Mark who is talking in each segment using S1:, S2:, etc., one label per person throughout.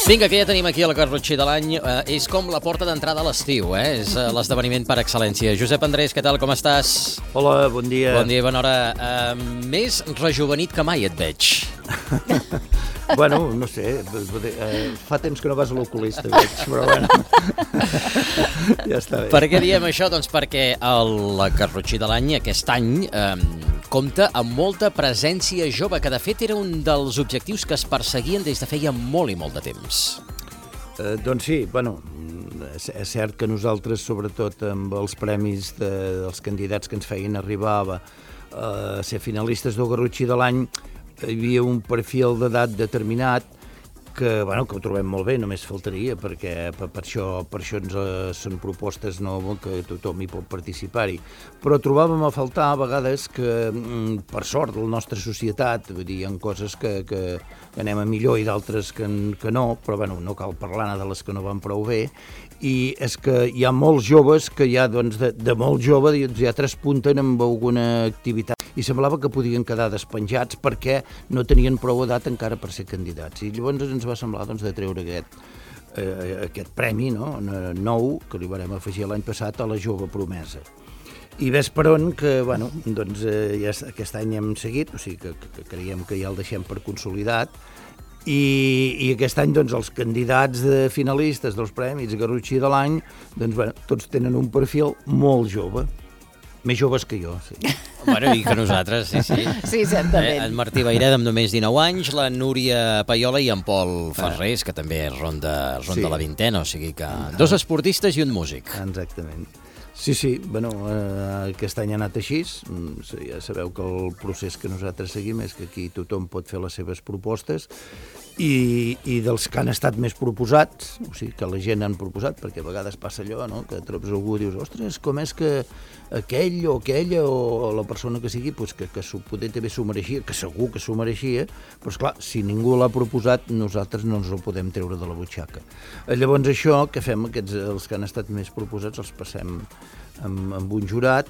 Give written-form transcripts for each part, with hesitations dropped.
S1: Vinga, que ja tenim aquí el Garrotxí de l'any. És com la porta d'entrada a l'estiu, és l'esdeveniment per excel·lència. Josep Andrés, què tal, com estàs?
S2: Hola, bon dia.
S1: Bon dia, bona hora. Més rejuvenit que mai et veig.
S2: Bueno, no sé, fa temps que no vas a l'oculista, veig, però bueno, ja està bé.
S1: Per què diem això? Doncs perquè el Garrotxí de l'any, aquest any, compta amb molta presència jove, que de fet era un dels objectius que es perseguien des de feia molt i molt de temps.
S2: Doncs sí, bueno, és cert que nosaltres, sobretot amb els premis dels candidats que ens feien arribar a ser finalistes del Garrotxí de l'any, hi havia un perfil d'edat determinat que ho trobem molt bé, només faltaria, perquè per això són propostes que tothom hi pot participar-hi. Però trobàvem a faltar a vegades que, per sort, la nostra societat, vull dir, hi ha coses que anem a millor i d'altres que no, però no cal parlar de les que no van prou bé, i és que hi ha molts joves que ja, de molt jove, ja traspunten amb alguna activitat i semblava que podien quedar despenjats perquè no tenien prou edat encara per ser candidats. I llavors ens va semblar de treure aquest premi nou que li vam afegir l'any passat a la jove promesa. I ves per on que, ja aquest any hem seguit, o sigui que creiem que ja el deixem per consolidat, i aquest any els candidats finalistes dels premis Garrotxí de l'any tots tenen un perfil molt jove, més joves que jo, sí.
S1: Bueno, i que nosaltres, sí.
S3: Sí, certament.
S1: En Martí Vaireda amb només 19 anys, la Núria Paiola i en Pol Ferrés, que també ronda la vintena, o sigui que dos esportistes i un músic.
S2: Exactament. Sí, aquest any ha anat així. Ja sabeu que el procés que nosaltres seguim és que aquí tothom pot fer les seves propostes i dels que han estat més proposats, o sigui, que la gent han proposat, perquè a vegades passa allò, que trobes algú i dius, ostres, com és que aquell o aquella o la persona que sigui, que poder també s'ho mereixia, que segur que s'ho mereixia, però esclar, si ningú l'ha proposat, nosaltres no ens ho podem treure de la butxaca. Llavors això que fem, els que han estat més proposats, els passem amb un jurat,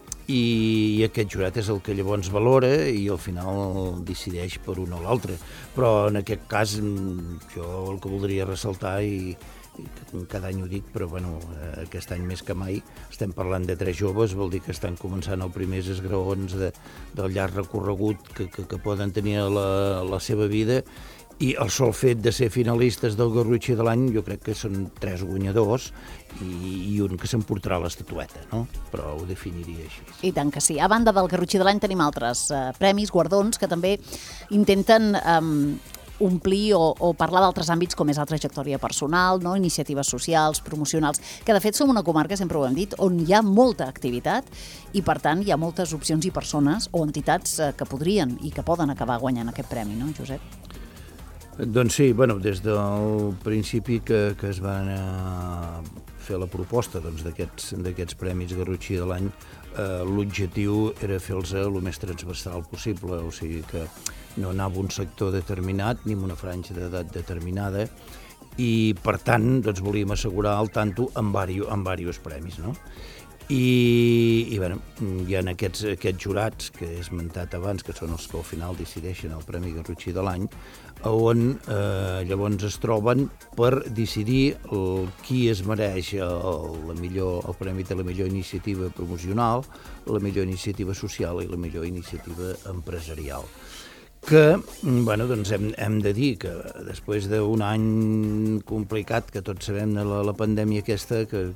S2: i aquest jurat és el que llavors valora i al final decideix per un o l'altre. Però en aquest cas jo el que voldria ressaltar, i cada any ho dic, però aquest any més que mai estem parlant de 3 joves, vol dir que estan començant els primers esgraons del llarg recorregut que poden tenir a la seva vida, i el sol fet de ser finalistes del Garrotxí de l'any jo crec que són 3 guanyadors i un que s'emportarà l'estatueta, no? Però ho definiria així.
S3: I tant que sí. A banda del Garrotxí de l'any tenim altres premis, guardons, que també intenten omplir o parlar d'altres àmbits com és la trajectòria personal, iniciatives socials, promocionals, que de fet som una comarca, sempre ho hem dit, on hi ha molta activitat i per tant hi ha moltes opcions i persones o entitats que podrien i que poden acabar guanyant aquest premi, no, Josep?
S2: Doncs sí, des del principi que es va fer la proposta d'aquests premis Garrotxí de l'any, l'objectiu era fer-los el més transversal possible, o sigui que no anava un sector determinat ni en una franja d'edat determinada, i per tant volíem assegurar el tanto amb diversos premis, no? I hi ha aquests jurats que he esmentat abans, que són els que al final decideixen el Premi Garrotxí de l'any, on llavors es troben per decidir qui es mereix el premi de la millor iniciativa promocional, la millor iniciativa social i la millor iniciativa empresarial. Que, hem de dir que després d'un any complicat, que tots sabem de la pandèmia aquesta, que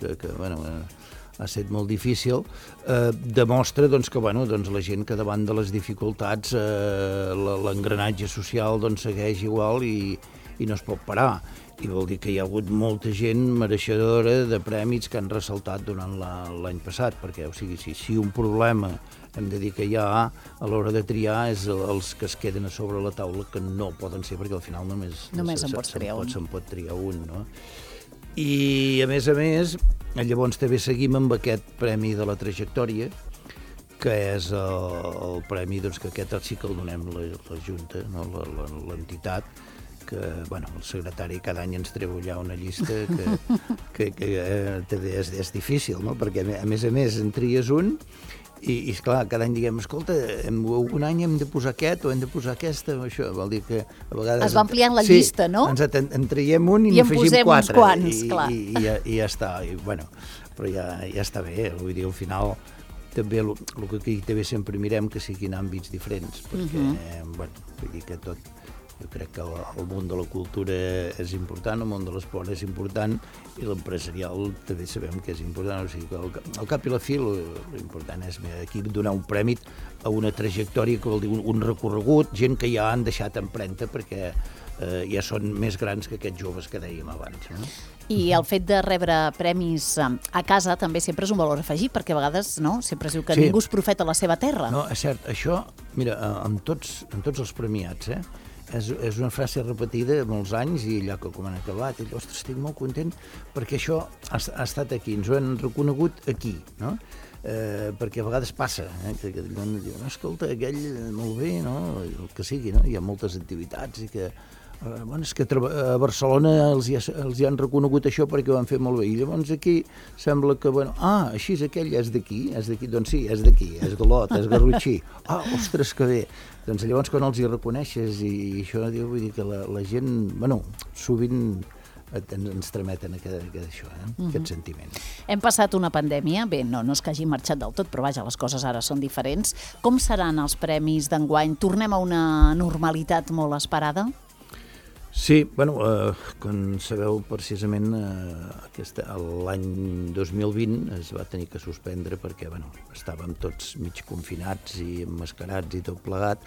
S2: ha estat molt difícil, demostra que la gent que davant de les dificultats l'engranatge social segueix igual i no es pot parar. I vol dir que hi ha hagut molta gent mereixedora de premis que han ressaltat durant l'any passat, perquè si un problema hem de dir que hi ha a l'hora de triar és els que es queden a sobre la taula, que no poden ser, perquè al final només se'n pot triar un, no? I a més, llavors també seguim amb aquest Premi de la Trajectòria, que és el premi que aquest sí que el donem la Junta, l'entitat, que el secretari cada any ens treu allà una llista que també és difícil, no? Perquè a més en tries un I esclar, cada any diguem, escolta, un any hem de posar aquest o hem de posar aquesta, això vol dir que a vegades...
S3: Es va ampliant la llista, no?
S2: Sí, en traiem un i n'afegim 4.
S3: Quants, clar.
S2: I ja està, bueno, però ja està bé, vull dir, al final també el que aquí també sempre mirem que siguin àmbits diferents, perquè, bueno, vull dir que tot... Jo crec que el món de la cultura és important, el món de l'esport és important i l'empresarial també sabem que és important. O sigui que al cap i la fi l'important és aquí donar un premi a una trajectòria que vol dir un recorregut, gent que ja han deixat empremta perquè ja són més grans que aquests joves que dèiem abans. No?
S3: I el fet de rebre premis a casa també sempre és un valor afegit, perquè a vegades sempre es diu que ningú és profeta a la seva terra.
S2: No, és cert, això, mira, amb tots els premiats, és una frase repetida molts anys i allò que com han acabat, ostres, estic molt content perquè això ha estat aquí, ens ho han reconegut aquí, no? Perquè a vegades passa, que diuen, escolta, aquell molt bé, no? El que sigui, no? Hi ha moltes activitats i que bueno, és que a Barcelona els hi han reconegut això perquè ho van fer molt bé. I llavors aquí sembla que, bueno, així és aquell, és d'aquí? Doncs sí, és d'aquí, és d'Olot, és garrotxí. Ostres, que bé. Doncs llavors quan els hi reconeixes i això, vull dir que la gent, bueno, sovint ens trameten aquest sentiment.
S3: Hem passat una pandèmia, bé, no és que hagi marxat del tot, però vaja, les coses ara són diferents. Com seran els premis d'enguany? Tornem a una normalitat molt esperada?
S2: Sí, bueno, com sabeu, precisament l'any 2020 es va tenir que suspendre perquè, bueno, estàvem tots mig confinats i emmascarats i tot plegat.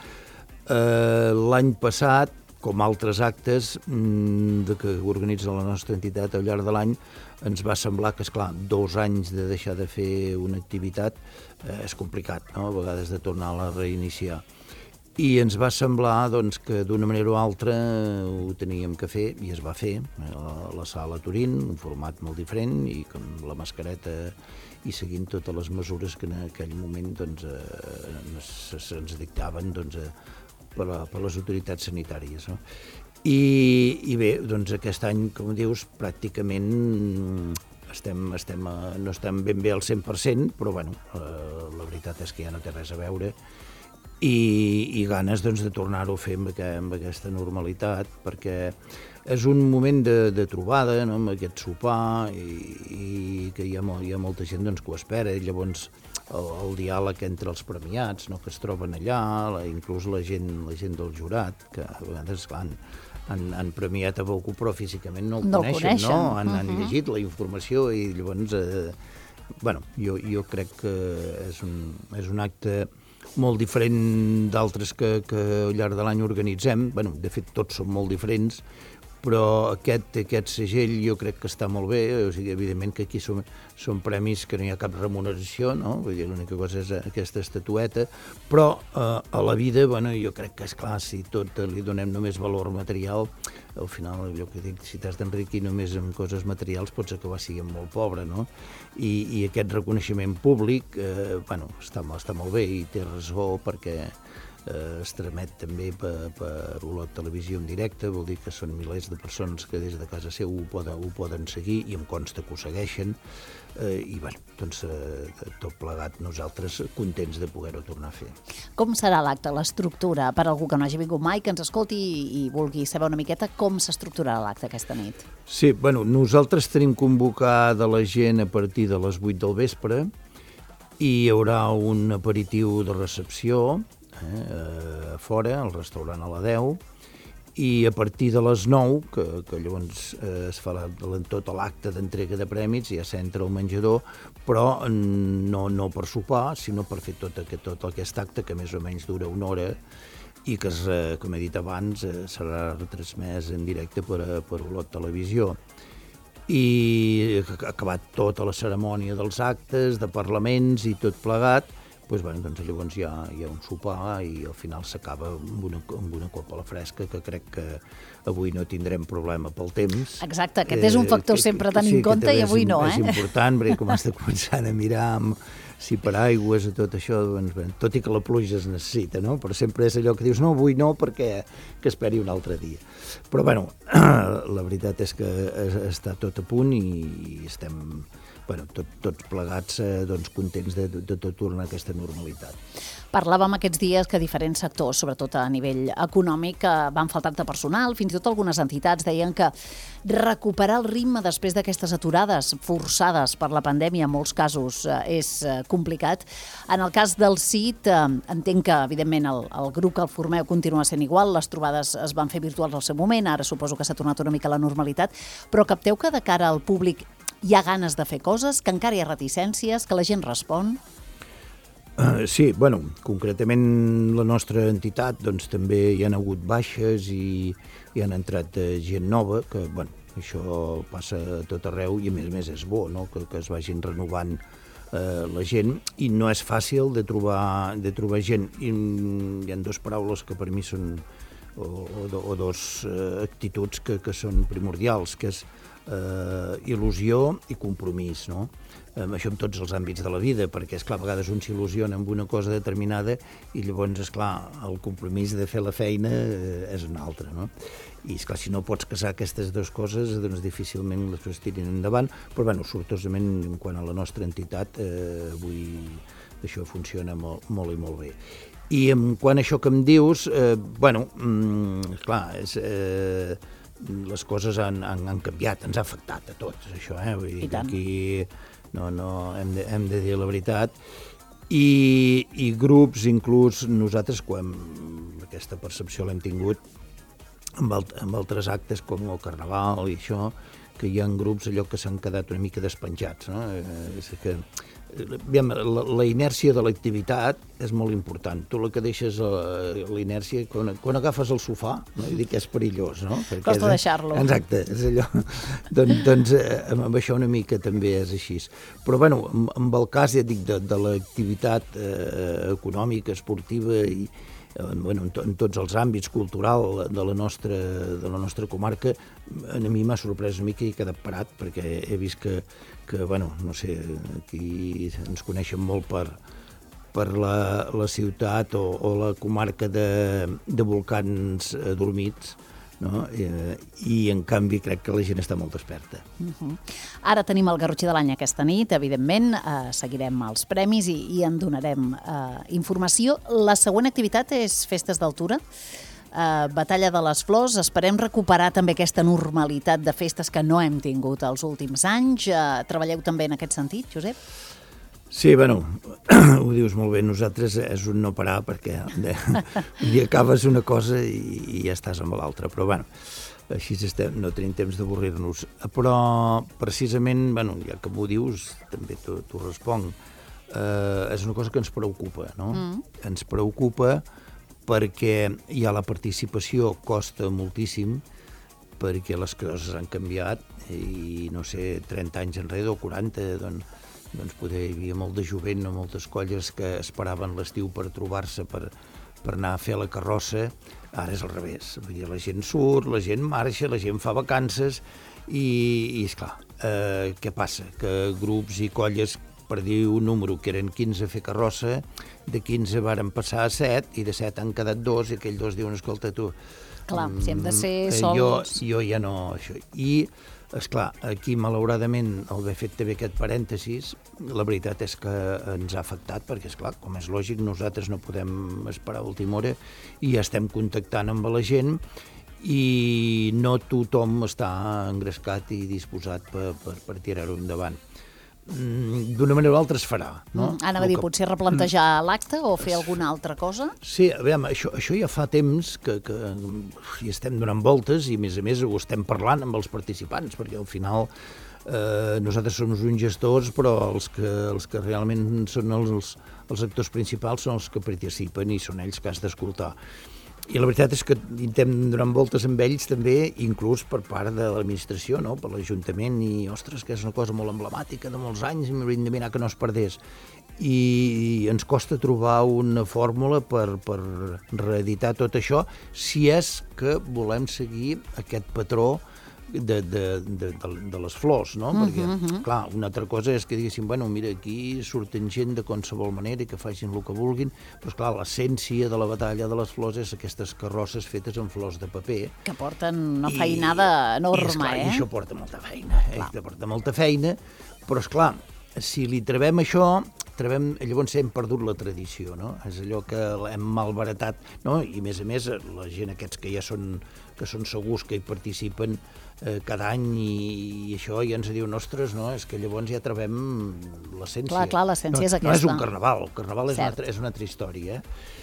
S2: L'any passat, com altres actes que organitza la nostra entitat al llarg de l'any, ens va semblar que, esclar, 2 anys de deixar de fer una activitat és complicat, no?, a vegades de tornar-la a reiniciar. I ens va semblar doncs, que d'una manera o altra ho teníem que fer, i es va fer, a la sala Turín, un format molt diferent, i amb la mascareta i seguint totes les mesures que en aquell moment doncs, se'ns dictaven doncs, per les autoritats sanitàries. No? I bé, doncs aquest any, com dius, pràcticament no estem ben bé al 100%, però bueno, la veritat és que ja no té res a veure, i ganes doncs, de tornar-ho a fer amb aquesta normalitat, perquè és un moment de trobada, no?, amb aquest sopar, i que hi ha molta gent doncs, que ho espera, i llavors el diàleg entre els premiats, no?, que es troben allà, inclús la gent del jurat, que a vegades, clar, han premiat a Baucú, però físicament no el coneixen, no? Han llegit la informació i llavors, bueno, jo crec que és un acte molt diferent d'altres que al llarg de l'any organitzem. Bueno, de fet, tots són molt diferents, però aquest segell jo crec que està molt bé. O sigui, evidentment que aquí són premis que no hi ha cap remuneració, no? Vull dir, l'única cosa és aquesta estatueta, però a la vida, bueno, jo crec que, esclar, si tot li donem només valor material, al final, allò que dic, si t'has d'enriquir només amb coses materials, pots acabar sent molt pobre, no? I aquest reconeixement públic, bueno, està molt bé i té raó perquè es tramet també per Olot Televisió en directe, vol dir que són milers de persones que des de casa seu ho poden seguir i em consta que ho segueixen, i bé, doncs tot plegat nosaltres contents de poder-ho tornar a fer.
S3: Com serà l'acte, l'estructura, per algú que no hagi vingut mai, que ens escolti i vulgui saber una miqueta com s'estructurarà l'acte aquesta nit?
S2: Sí, bueno, nosaltres tenim convocada la gent a partir de les 8 del vespre i hi haurà un aperitiu de recepció a fora, al restaurant a la 10, i a partir de les 9, que llavors es fa tot l'acte d'entrega de prèmits, ja s'entra al menjador, però no per sopar, sinó per fer tot aquest acte, que més o menys dura 1 hora, i que, com he dit abans, serà retransmès en directe per Olot Televisió. I acabat tota la cerimònia dels actes, de parlaments i tot plegat, doncs llavors hi ha un sopar i al final s'acaba amb una copa a la fresca, que crec que avui no tindrem problema pel temps.
S3: Exacte, aquest és un factor sempre a tenir en compte i avui no,
S2: És important, perquè com has de començar a mirar amb si per aigües i tot això, doncs, bé, tot i que la pluja es necessita, no? Però sempre és allò que dius, no, avui no, perquè que esperi un altre dia. Però, bueno, la veritat és que està tot a punt i estem, bueno, tots plegats doncs, contents de tot tornar a aquesta normalitat.
S3: Parlàvem aquests dies que diferents sectors, sobretot a nivell econòmic, van faltar de personal, fins i tot algunes entitats deien que recuperar el ritme després d'aquestes aturades forçades per la pandèmia en molts casos és complicat. En el cas del CIT, entenc que, evidentment, el grup que el formeu continua sent igual, les trobades es van fer virtuals al seu moment, ara suposo que s'ha tornat una mica a la normalitat, però capteu que de cara al públic hi ha ganes de fer coses, que encara hi ha reticències, que la gent respon?
S2: Sí, bueno, concretament la nostra entitat, doncs també hi han hagut baixes i hi han entrat gent nova, que, bueno, això passa a tot arreu i a més és bo, no?, que es vagin renovant la gent, i no és fàcil de trobar gent. I hi ha dues paraules que per mi són, o dos actituds que són primordials, que és il·lusió i compromís, no? Això en tots els àmbits de la vida, perquè, esclar, a vegades un s'il·lusiona amb una cosa determinada i llavors, esclar, el compromís de fer la feina és un altre, no? I, esclar, si no pots casar aquestes dues coses, doncs difícilment les coses tirin endavant, però, bueno, sortosament, quant a la nostra entitat, avui això funciona molt i molt bé. I quant a això que em dius, bueno, clar, les coses han canviat, ens ha afectat a tots, això, vull dir que aquí no hem de dir la veritat. I grups, inclús nosaltres, quan aquesta percepció l'hem tingut amb altres actes com el Carnaval i això, que hi ha grups allò que s'han quedat una mica despenjats, no? És que la inèrcia de l'activitat és molt important. Tu el que deixes la inèrcia, quan agafes el sofà, no? I dic que és perillós, no?
S3: Costa deixar-lo.
S2: Exacte, és allò. Doncs amb això una mica també és així. Però, bueno, amb el cas, ja dic, de l'activitat econòmica, esportiva i bueno, en tots els àmbits cultural de la nostra comarca, a mi m'ha sorprès una mica i he quedat parat, perquè he vist que bueno, no sé, aquí ens coneixen molt per la ciutat o la comarca de volcans adormits, no? I en canvi crec que la gent està molt desperta.
S3: Ara tenim el Garrotxí de l'any aquesta nit, evidentment, seguirem els premis i en donarem informació. La següent activitat és Festes d'Altura, Batalla de les Flors. Esperem recuperar també aquesta normalitat de festes que no hem tingut els últims anys. Treballeu també en aquest sentit, Josep?
S2: Sí, bueno, ho dius molt bé, nosaltres és un no parar, perquè un dia acabes una cosa i ja estàs amb l'altra, però bueno, així estem, no tenim temps d'avorrir-nos. Però precisament, bueno, ja que m'ho dius, també t'ho responc, és una cosa que ens preocupa, no? Ens preocupa perquè ja la participació costa moltíssim, perquè les coses han canviat i, no sé, 30 anys enrere o 40, doncs poder hi havia molt de jovent o moltes colles que esperaven l'estiu per trobar-se, per anar a fer la carrossa. Ara és al revés. Vull dir, la gent surt, la gent marxa, la gent fa vacances i esclar, què passa? Que grups i colles, per dir un número, que eren 15 a fer carrossa, de 15 varen passar a 7 i de 7 han quedat 2 i aquells 2 diuen, escolta, tu...
S3: Clar, si hem de ser sols...
S2: Jo ja no... Això. I, esclar, aquí, malauradament, haver fet també aquest parèntesis, la veritat és que ens ha afectat, perquè, esclar, com és lògic, nosaltres no podem esperar a última hora i ja estem contactant amb la gent i no tothom està engrescat i disposat per tirar-ho endavant. D'una manera o altra es farà, no?
S3: Anava a dir, potser replantejar l'acte o fer alguna altra cosa?
S2: Sí, a veure, això ja fa temps que hi estem donant voltes i, a més, ho estem parlant amb els participants, perquè al final nosaltres som uns gestors, però els que realment són els actors principals són els que participen i són ells que has d'escoltar. I la veritat és que intentem donar voltes amb ells també, inclús per part de l'administració, no? Per l'Ajuntament, i ostres, que és una cosa molt emblemàtica de molts anys i m'hauríem de mirar que no es perdés. I ens costa trobar una fórmula per reeditar tot això, si és que volem seguir aquest patró de les flors, no? Perquè, clar, una altra cosa és que diguéssim, bueno, mira, aquí surten gent de qualsevol manera i que facin el que vulguin, però, esclar, l'essència de la batalla de les flors és aquestes carrosses fetes amb flors de paper.
S3: Que porten una feinada enorme,
S2: I això porta molta feina, porta molta feina, però, esclar, si li trevem això, llavors hem perdut la tradició, no? És allò que hem malbaratat, no? I, a més, la gent aquests que ja són segurs que hi participen cada any i això ja ens diu, ostres, no? És que llavors ja trevem l'essència.
S3: Clar, l'essència és aquesta.
S2: No és un carnaval, el carnaval és una altra història,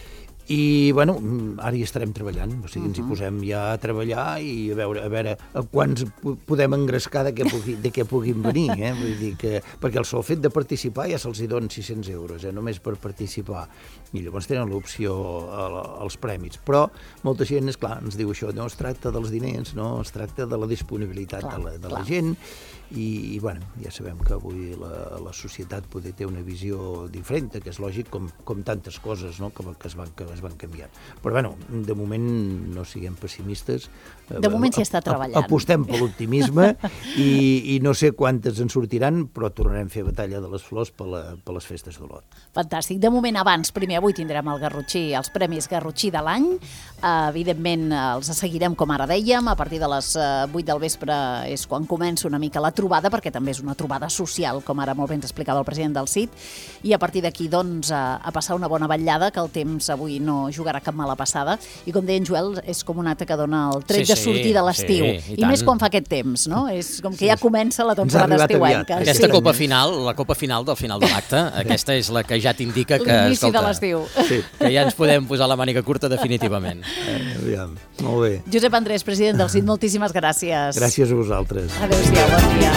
S2: I, bueno, ara hi estarem treballant, o sigui, ens hi posem ja a treballar i a veure quants podem engrescar de què puguin venir, Vull dir que, perquè el sol fet de participar ja se'ls hi donen 600 euros, només per participar, i llavors tenen l'opció als prèmits, però molta gent, esclar, ens diu això, no es tracta dels diners, no, es tracta de la disponibilitat de la gent, i, bueno, ja sabem que avui la societat poder té una visió diferent, que és lògic, com tantes coses, no?, que es van canviant. Però, bueno, de moment no siguem pessimistes.
S3: De moment s'hi està treballant.
S2: Apostem per l'optimisme i no sé quantes en sortiran, però tornarem a fer batalla de les flors per les festes d'Olot.
S3: Fantàstic. De moment, abans, primer avui tindrem el Garrotxí, els Premis Garrotxí de l'any. Evidentment, els seguirem, com ara dèiem, a partir de les 8 del vespre és quan comença una mica la trobada, perquè també és una trobada social, com ara molt bé ens explicava el president del CIT, i a partir d'aquí, doncs, a passar una bona vetllada, que el temps avui no jugarà cap mala passada, i com deia en Joel, és com un acte que dona el tret de sortir de l'estiu, i més quan fa aquest temps, no? És com que ja comença la temporada estiuenca.
S1: Aquesta copa final, la copa final del final de l'acte, aquesta és la que ja t'indica que,
S3: l'inici de l'estiu.
S1: Que ja ens podem posar la màniga curta definitivament.
S2: Aviam, molt bé.
S3: Josep Andrés, president del CIT, moltíssimes gràcies.
S2: Gràcies a vosaltres.
S3: Adéu-siau, bon dia.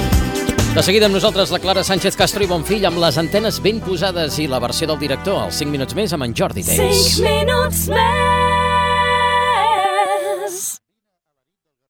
S1: De seguida amb nosaltres la Clara Sánchez Castro i Bonfill amb les antenes ben posades i la versió del director, als 5 minuts més amb en Jordi Deix.
S4: 5 minuts més.